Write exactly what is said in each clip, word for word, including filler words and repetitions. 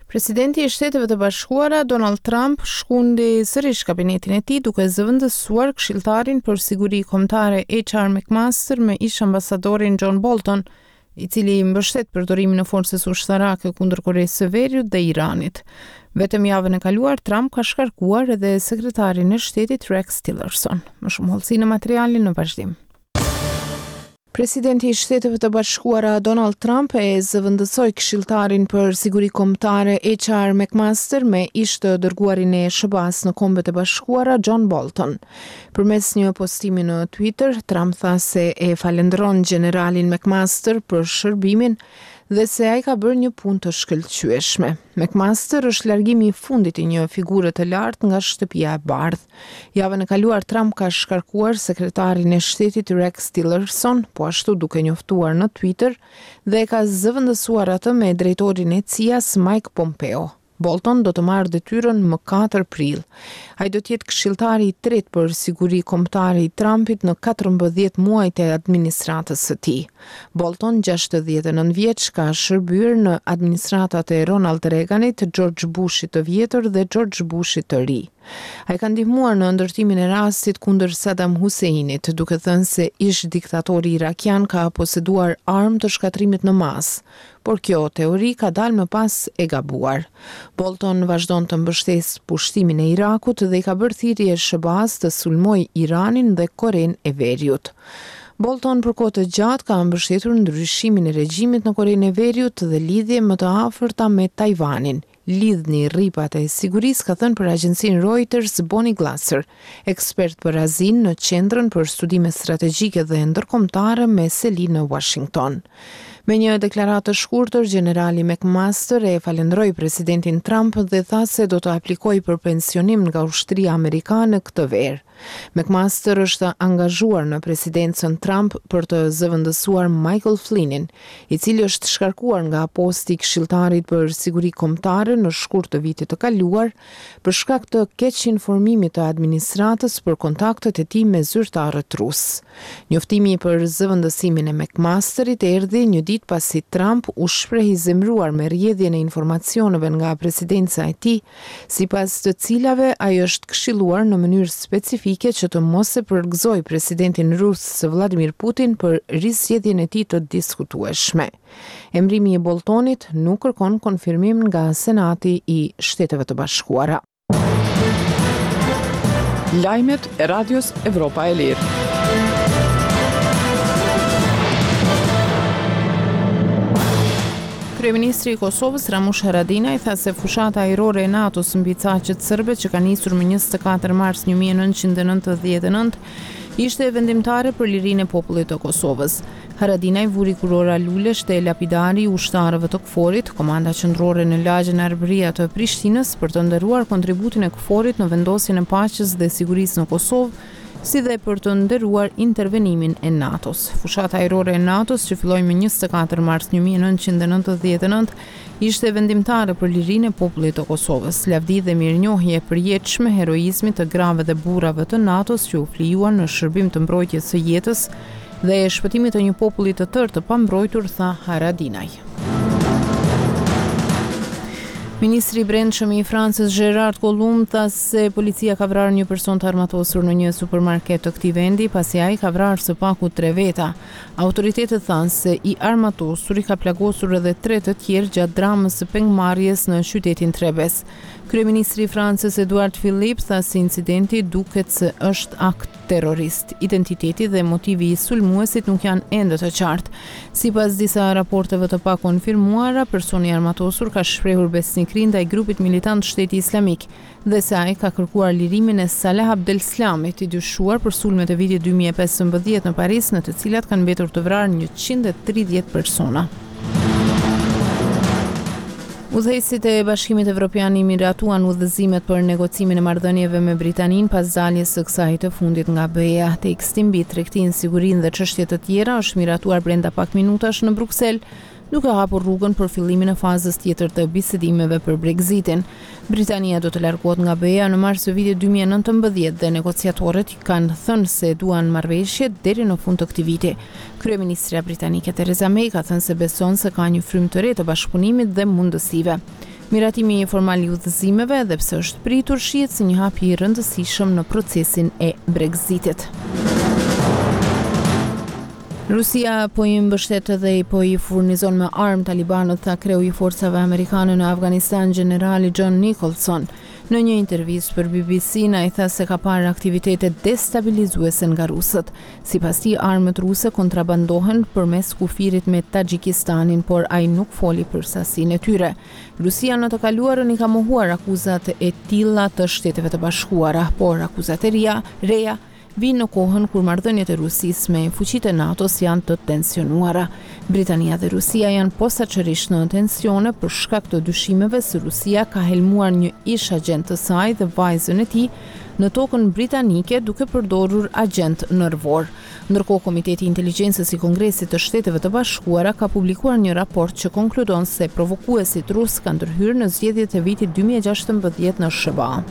Presidenti i Shteteve të Bashkuara Donald Trump shkundi sërish kabinetin e tij duke zëvendësuar këshilltarin për siguri kombëtare H R McMaster me ish ambasadorin John Bolton, i cili mbështet përdorimin e forcës ushtarake kundër Koreas së Veriut dhe Iranit. Vetëm javën e kaluar Trump ka shkarkuar edhe sekretarin e shtetit Rex Tillerson. Më shumë hollësi në materialin në vazhdim. Presidenti i Shteteve të Bashkuara Donald Trump e zëvendësoi këshilltarin për siguri kombëtare H R McMaster me ish të dërguarin e S B A-s në Kombet e Bashkuara John Bolton. Përmes një postimi në Twitter, Trump tha se e falendron generalin McMaster për shërbimin dhe se ai ka bërë një punë të shkëlqyeshme. McMaster është largimi i fundit i një figure të lartë nga shtëpia e bardhë. Javën e kaluar Trump ka shkarkuar sekretarin e shtetit Rex Tillerson, po ashtu duke njoftuar në Twitter, dhe ka zëvendësuar atë me drejtorin e C I A-s Mike Pompeo. Bolton do të marrë detyrën më katër prill. Ai do të jetë këshilltari i tretë për siguri kombëtare i Trumpit në katërmbëdhjetë muajt e administratës së tij. Bolton, gjashtëdhjetë e nëntë vjeç, ka shërbyer në administratat e Ronald Reaganit, George Bushit të vjetër dhe George Bushit të ri. Ai ka ndihmuar në ndërtimin e rastit kundër Saddam Huseinit, duke thënë se ish diktatori irakian ka poseduar armë të shkatrimit në masë, por kjo teori ka dalë më pas e gabuar. Bolton vazhdon të mbështesë pushtimin e Irakut dhe i ka bërë thirrje S B A-s të sulmojë Iranin dhe Korenë e Veriut. Bolton për kohë të gjatë ka mbështetur ndryshimin e regjimit në Korenë e Veriut dhe lidhje më të afërta me Tajvanin. Lidhni rripat e sigurisë, ka thënë për agjencinë Reuters Bonnie Glasser, ekspert për Azinë në Qendrën për Studime Strategjike dhe Ndërkombëtare me seli në Washington. Me një deklaratë të shkurtër, generali McMaster e falenderoi presidentin Trump dhe tha se do të aplikojë për pensionim nga ushtria amerikane këtë verë. McMaster është angazhuar në presidencën Trump për të zëvendësuar Michael Flynnin, i cili është shkarkuar nga posti i këshilltarit për siguri kombëtare në shkurt të vitit të kaluar për shkak të keq informimit të administratës për kontaktet e tij me zyrtarët rus. Njoftimi për zëvendësimin e McMasterit erdhi një ditë pasi Trump u shpreh i zemëruar me rrjedhjen e informacioneve nga presidenca e tij, sipas të cilave ai është këshilluar në mënyrë specifike që të mos e përgëzoj presidentin rus Vladimir Putin për risjedhjen e tij të diskutueshme. Emrimi i Boltonit nuk kërkon konfirmim nga Senati i Shteteve të Bashkuara. Lajmet e Radios Evropa e Lirë. Kryeministri i Kosovës Ramush Haradinaj tha se fushata ajrore e NATO-s mbi caqet serbe që ka nisur më njëzet e katër mars një mijë e nëntëqind e nëntëdhjetë e nëntë ishte e vendimtare për lirinë e popullit të Kosovës. Haradinaj vuri kurora lulesh te lapidari i ushtarëve të KFOR-it, komanda qendrore në lagjen e arbëria të Prishtinës, për të nderuar kontributin e KFOR-it në vendosjen e paqes dhe sigurisë në Kosovë, si dhe për të nderuar intervenimin e NATO-s. Fushata ajrore e NATO-s, që filloi më njëzet e katër mars një mijë e nëntëqind e nëntëdhjetë e nëntë, ishte vendimtare për lirinë e popullit të Kosovës, lavdi dhe mirënjohje e përjetshme heroizmit të grave dhe burrave të NATO-s që u flijuan në shërbim të mbrojtjes së jetës dhe e shpëtimit të një populli të tërë të pambrojtur, tha Haradinaj. Ministri i Brendshëm i Francës Gérard Collomb tha se policia ka vrarë një person të armatosur në një supermarket të këtij vendi, pasi ai ka vrarë së paku tre veta. Autoritetet thanë se i armatosuri ka plagosur edhe tre të tjerë gjatë dramës së pengmarrjes në qytetin Trebes. Kryeministri i Francës Edouard Philippe tha se incidenti duket se është akt terrorist. Identiteti dhe motivi i sulmuesit nuk janë ende të qartë. Sipas disa raporteve të pakonfirmuara, personi i armatosur ka shprehur besnikëri ndaj grupit militant Shteti Islamik dhe se ai ka kërkuar lirimin e Salah Abdeslamit, i dyshuar për sulmet e vitit dy mijë e pesëmbëdhjetë në Paris, në të cilat kanë mbetur të vrarë njëqind e tridhjetë persona. Udhëheqësit e Bashkimit Evropian i miratuan udhëzimet për negocimin e marrëdhënieve me Britaninë pas daljes së kësaj të fundit nga B E A. Teksti mbi tregtinë, sigurinë dhe çështje të tjera është miratuar brenda pak minutash në Bruksel, duke hapur rrugën për fillimin e fazës tjetër të bisedimeve për Brexitin. Britania do të largohet nga B E A në mars të vitit dy mijë e nëntëmbëdhjetë dhe negociatorët kanë thënë se duan marrëveshje deri në fund të këtij viti. Kryeministra britanike Theresa May ka thënë se beson se ka një frymë të re të bashkëpunimit dhe mundësive. Miratimi formal i udhëzimeve dhe pse është pritur shihet si një hap i rëndësishëm në procesin e Brexitit. Rusia po i mbështet dhe i po i furnizon me armë talibanët, tha kreu i forcave amerikane në Afganistan, generali John Nicholson. Në një intervistë për B B C, ai tha se ka parë aktivitete destabilizuese nga rusët. Sipas tij, armët ruse kontrabandohen përmes kufirit me Tagjikistanin, por ai nuk foli për sasinë e tyre. Rusia në të kaluarën i ka mohuar akuzat e tilla të Shteteve të Bashkuara, por akuzat e reja, reja vinë në kohën kur marrëdhëniet e Rusisë me fuqitë e NATO-s janë të tensionuara. Britania dhe Rusia janë posaçërisht në tensione për shkak të dyshimeve se Rusia ka helmuar një ish agent të saj dhe vajzën e tij në tokën britanike duke përdorur agent nervor. Ndërkohë, Komiteti i Inteligjencës i Kongresit të Shteteve të Bashkuara ka publikuar një raport që konkludon se provokuesit rus kanë ndërhyrë në zgjedhjet e vitit dy mijë e gjashtëmbëdhjetë në S B A.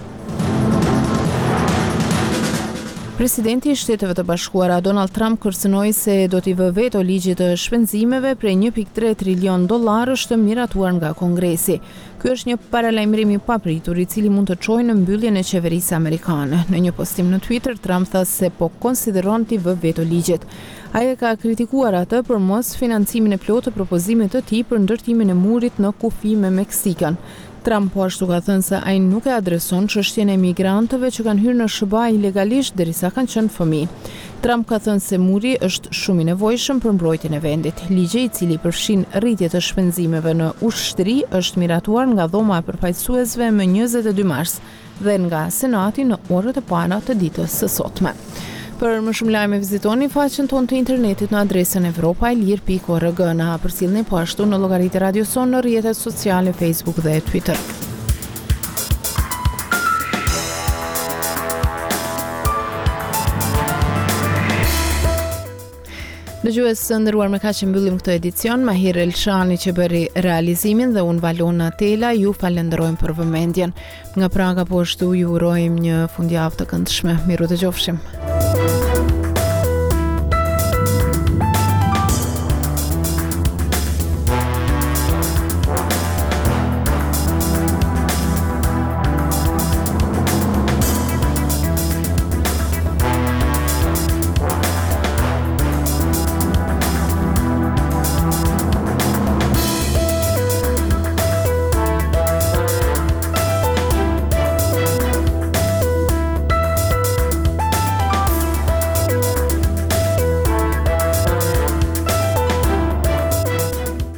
Presidenti i Shteteve të Bashkuara Donald Trump kërcënoi se do t'i vë veto ligjit të shpenzimeve prej një pikë tre trilion dollarësh të miratuar nga Kongresi. Ky është një paralajmërim i papritur i cili mund të çojë në mbylljen e qeverisë amerikane. Në një postim në Twitter, Trump tha se po konsideron t'i vë veto ligjit. Ai ka kritikuar atë për mos financimin e plotë të propozimit të tij për ndërtimin e murit në kufi me Meksikën. Trump po ashtu ka thënë se ai nuk e adreson çështjen e migrantëve që kanë hyrë në S B A ilegalisht derisa kanë qenë fëmijë. Trump ka thënë se muri është shumë i nevojshëm për mbrojtjen e vendit. Ligji i cili përfshin rritje të shpenzimeve në ushtri është miratuar nga Dhoma e Përfaqësuesve më njëzet e dy mars dhe nga Senati në orët e para të ditës së sotme. Për më shumë lajme vizitoni faqen tonë të internetit në adresën evropaelir pikë org. Na përcjellni po ashtu në llogaritë e Radio Son në rrjetet sociale Facebook dhe Twitter. Dëgjues të nderuar, me kaq që mbyllim këtë edicion. Mahir Elshani që bëri realizimin dhe unë Valona Tela ju falenderojmë për vëmendjen. Nga Praga po ashtu ju urojmë një fundjavë të këndshme. Miru dëgjofshim.